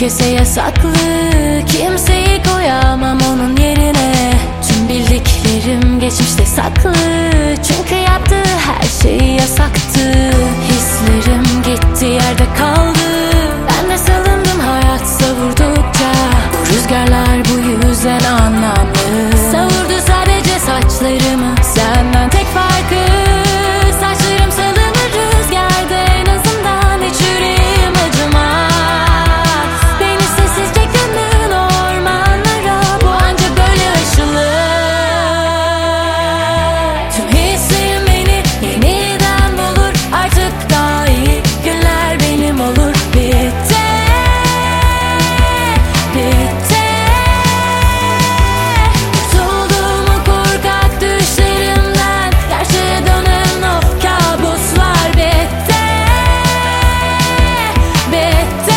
köşeye saklı, kimseyi koyamam onun yerine. Tüm bildiklerim geçmişte saklı, çünkü yaptığı her şey yasaktı. Hislerim gitti yerde kaldı, ben de salındım hayat savurdukça. Bu rüzgarlar bu yüzden anlamlı, savurdu sadece saçlarımı. Senden tek farkı, saçlarım salınır rüzgarda, en azından hiç yüreğim acımaz. Beni sessizce gömün ormanlara, bu ancak böyle aşılır. Tüm hislerim beni yeniden bulur, artık daha iyi günler benim olur. Bitti, bitti. Kurtuldum o korkak düşlerimden, gerçeğe dönen o kabuslar. Bitti, bitti.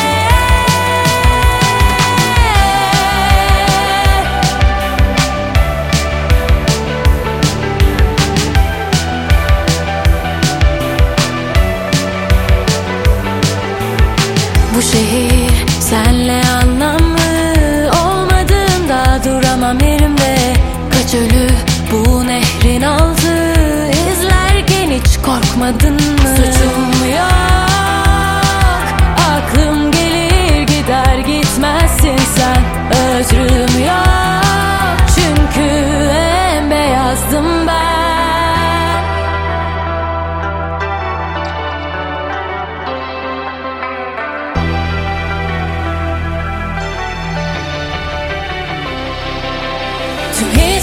Bu şehir senle anlamlı, olmadığında duramam yerimde. Kaç ölü bu nehrin aldı, izlerken hiç korkmadın mı? Suçum yok, aklım gelir gider gitmezsin sen. Özrüm yok, çünkü en beyazdım ben. Tüm